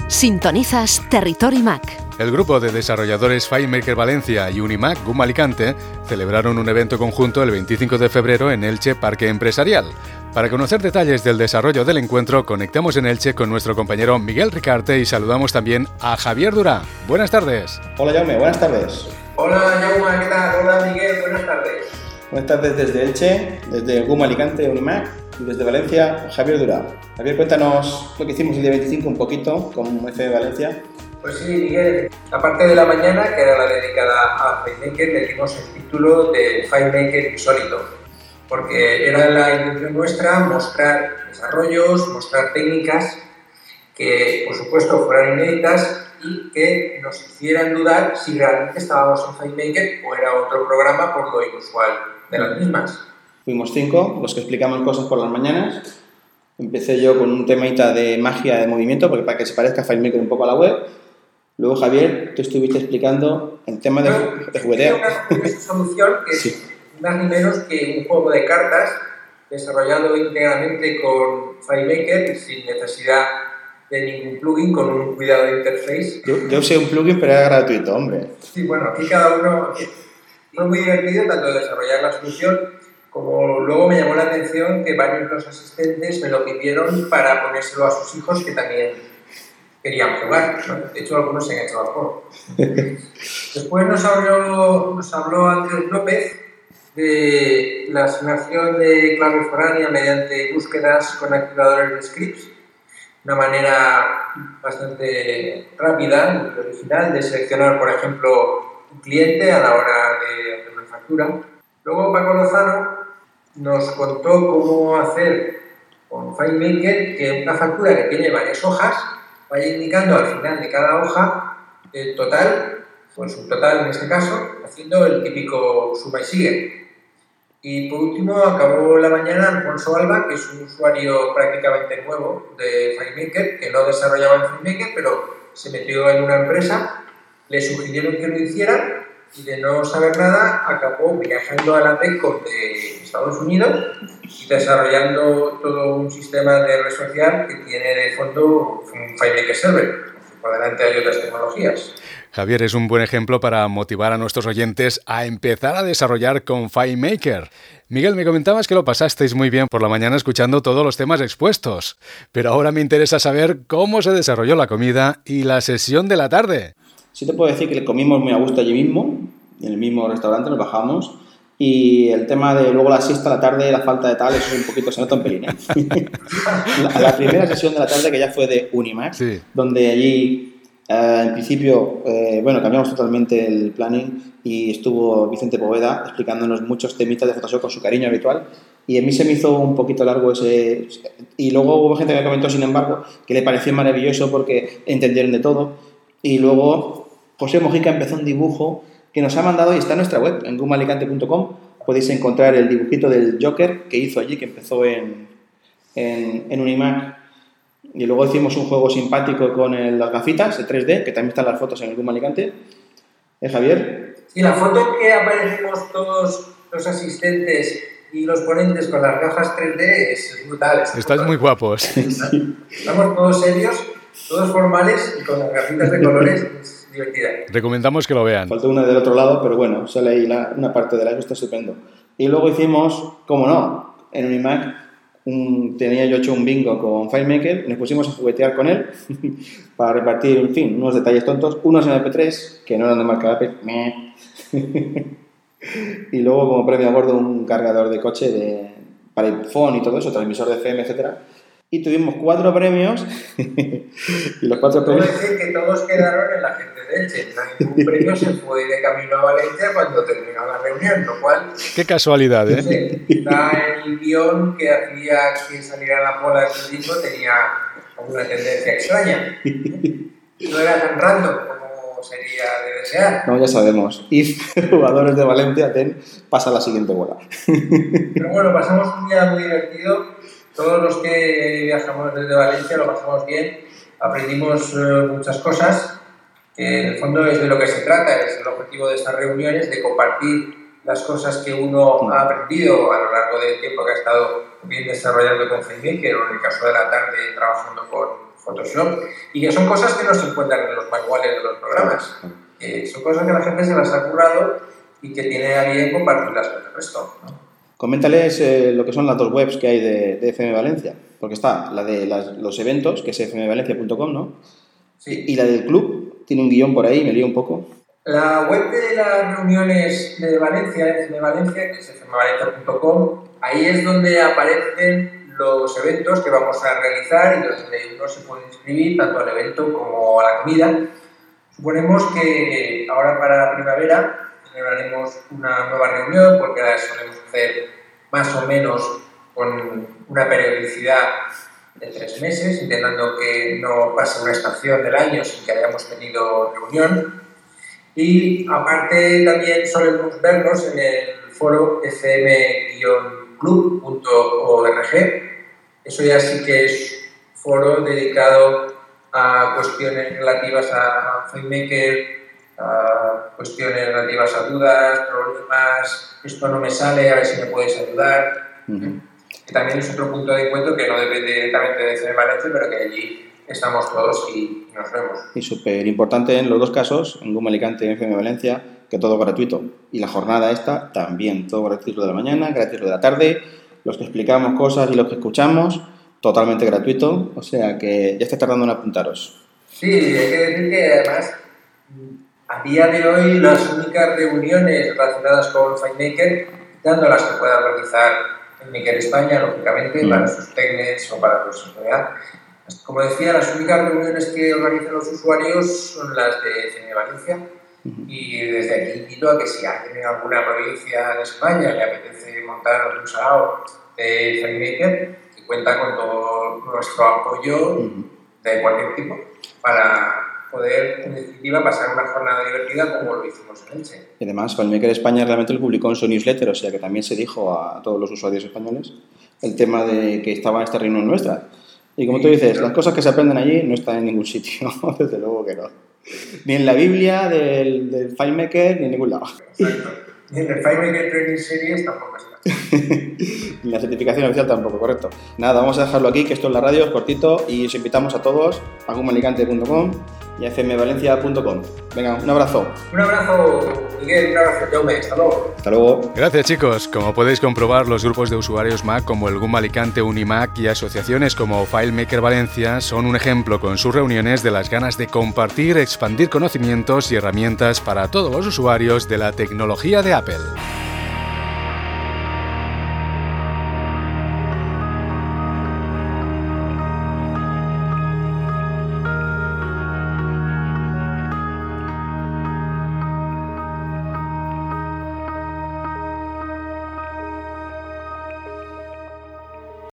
Sintonizas Territory Mac. El grupo de desarrolladores FileMaker Valencia y Unimac GUM Alicante celebraron un evento conjunto el 25 de febrero en Elche Parque Empresarial. Para conocer detalles del desarrollo del encuentro, conectamos en Elche con nuestro compañero Miguel Ricarte y saludamos también a Javier Durá. Buenas tardes. Hola Jaume, buenas tardes. Hola Jaume, ¿qué tal? Hola Miguel, buenas tardes. Buenas tardes desde Elche, desde GUM Alicante, Unimac, y desde Valencia, Javier Durá. Javier, cuéntanos lo que hicimos el día 25 un poquito con FM Valencia. Pues sí, Miguel, la parte de la mañana, que era la dedicada a FileMaker, le dimos el título de FileMaker Insólito, porque era la intención nuestra mostrar desarrollos, mostrar técnicas que, por supuesto, fueran inéditas y que nos hicieran dudar si realmente estábamos en FileMaker o era otro programa por lo inusual de las mismas. Fuimos 5, los que explicamos cosas por las mañanas. Empecé yo con un temita de magia de movimiento, porque para que se parezca a FileMaker un poco a la web. Luego, Javier, tú estuviste explicando el tema de jugueteo. Una solución que es más ni menos que un juego de cartas desarrollado íntegramente con FileMaker sin necesidad de ningún plugin, con un cuidado de interface. Yo usé un plugin, pero era gratuito, hombre. Sí, bueno, aquí cada uno... Fue muy divertido tanto desarrollar la solución como luego me llamó la atención que varios de los asistentes me lo pidieron para ponérselo a sus hijos que también querían jugar, ¿no? De hecho, algunos se han hecho al juego. Después nos habló Andrés López de la asignación de clave foránea mediante búsquedas con activadores de scripts, una manera bastante rápida y original de seleccionar, por ejemplo, un cliente a la hora de hacer una factura. Luego Paco Lozano nos contó cómo hacer con FileMaker que una factura que tiene varias hojas vaya indicando al final de cada hoja el total, o el subtotal en este caso, haciendo el típico suma y sigue. Y por último acabó la mañana Alfonso Alba, que es un usuario prácticamente nuevo de FileMaker, que no desarrollaba en FileMaker, pero se metió en una empresa, le sugirieron que lo hiciera y de no saber nada acabó viajando a la DECCON de Estados Unidos y desarrollando todo un sistema de red social que tiene de fondo un FileMaker Server. Por delante hay otras tecnologías. Javier es un buen ejemplo para motivar a nuestros oyentes a empezar a desarrollar con FileMaker. Miguel, me comentabas que lo pasasteis muy bien por la mañana escuchando todos los temas expuestos, pero ahora me interesa saber cómo se desarrolló la comida y la sesión de la tarde. Sí te puedo decir que le comimos muy a gusto allí mismo, en el mismo restaurante, nos bajamos, y el tema de luego la siesta a la tarde, la falta de tal, eso es un poquito, se nota un pelín, ¿eh? la primera sesión de la tarde, que ya fue de Unimac, sí, donde allí, en principio, cambiamos totalmente el planning y estuvo Vicente Poveda explicándonos muchos temitas de Photoshop con su cariño habitual, y a mí se me hizo un poquito largo ese... Y luego hubo gente que me comentó, sin embargo, que le pareció maravilloso porque entendieron de todo, y luego José Mojica empezó un dibujo que nos ha mandado y está en nuestra web, en gumalicante.com. Podéis encontrar el dibujito del Joker que hizo allí, que empezó en Unimac. Y luego hicimos un juego simpático con las gafitas de 3D, que también están las fotos en el Gumalicante. Javier? Sí, la foto que aparecemos todos los asistentes y los ponentes con las gafas 3D es brutal. Estáis muy guapos. Sí. Estamos todos serios, todos formales y con las gafitas de colores. Divertida. Recomendamos que lo vean. Falta una del otro lado, pero bueno, sale ahí una parte de la que está estupendo. Y luego hicimos, como no, en Unimac tenía yo hecho un bingo con FileMaker y nos pusimos a juguetear con él para repartir, en fin, unos detalles tontos, unos MP3 que no eran de marca Apple, y luego como premio a bordo un cargador de coche para el phone y todo eso, transmisor de FM, etcétera. Y tuvimos 4 premios y los 4 premios... Puedo decir que todos quedaron en la gente de Elche. Ningún premio se fue de camino a Valencia cuando terminó la reunión, lo cual... Qué casualidad, ¿eh? Sí, está en el guión que hacía que saliera la pola de su disco, tenía una tendencia extraña. No era tan random como sería de desear. No, ya sabemos. Y jugadores de Valencia pasa la siguiente bola. Pero bueno, pasamos un día muy divertido. Todos los que viajamos desde Valencia lo pasamos bien, aprendimos muchas cosas, que en el fondo es de lo que se trata, es el objetivo de estas reuniones, de compartir las cosas que uno ha aprendido a lo largo del tiempo que ha estado bien desarrollando con FileMaker, o en el caso de la tarde trabajando con Photoshop, y que son cosas que no se encuentran en los manuales de los programas. Son cosas que la gente se las ha currado y que tiene a bien compartirlas con el resto, ¿no? Coméntales lo que son las dos webs que hay de FM Valencia, porque está la de los eventos, que es fmvalencia.com, ¿no? Sí. Y la del club, tiene un guión por ahí, me lío un poco. La web de las reuniones de Valencia, FM Valencia, que es fmvalencia.com, ahí es donde aparecen los eventos que vamos a realizar y donde uno se puede inscribir tanto al evento como a la comida. Suponemos que ahora para primavera celebraremos una nueva reunión, porque la solemos hacer más o menos con una periodicidad de 3 meses, intentando que no pase una estación del año sin que hayamos tenido reunión. Y aparte también solemos vernos en el foro fm-club.org. Eso ya sí que es foro dedicado a cuestiones relativas a FileMaker, a cuestiones relativas a dudas, problemas, esto no me sale, a ver si me puedes ayudar. Que también es otro punto de encuentro que no depende directamente de FM Valencia, pero que allí estamos todos y nos vemos. Y súper importante en los dos casos, en GUM Alicante y en FM Valencia, que todo gratuito. Y la jornada esta también, todo gratuito de la mañana, gratuito de la tarde, los que explicamos cosas y los que escuchamos, totalmente gratuito, o sea que ya estáis tardando en apuntaros. Sí, hay que decir que además a día de hoy las únicas reuniones relacionadas con FileMaker, dando las que pueda organizar FileMaker España, lógicamente, para sus technets o para su sociedad. Como decía, las únicas reuniones que organizan los usuarios son las de FM Valencia, y desde aquí invito a que si alguien en alguna provincia de España le apetece montar un sarao de FileMaker, que cuenta con todo nuestro apoyo de cualquier tipo para poder, en definitiva, pasar una jornada divertida como lo hicimos en Elche. Y además, FileMaker España realmente lo publicó en su newsletter, o sea que también se dijo a todos los usuarios españoles el tema de que estaba esta reunión nuestra. Y como tú dices, las cosas que se aprenden allí no están en ningún sitio, desde luego que no. Ni en la Biblia del FileMaker, ni en ningún lado. Exacto. Ni en el FileMaker Training Series tampoco está. Ni la certificación oficial tampoco, correcto. Nada, vamos a dejarlo aquí, que esto es la radio, es cortito, y os invitamos a todos a gumalicante.com y a fmvalencia.com. Venga, un abrazo. Un abrazo, Miguel, un abrazo, Jaume, hasta luego. Hasta luego. Gracias, chicos. Como podéis comprobar, los grupos de usuarios Mac como el GUM Alicante Unimac y asociaciones como FileMaker Valencia son un ejemplo con sus reuniones de las ganas de compartir, expandir conocimientos y herramientas para todos los usuarios de la tecnología de Apple.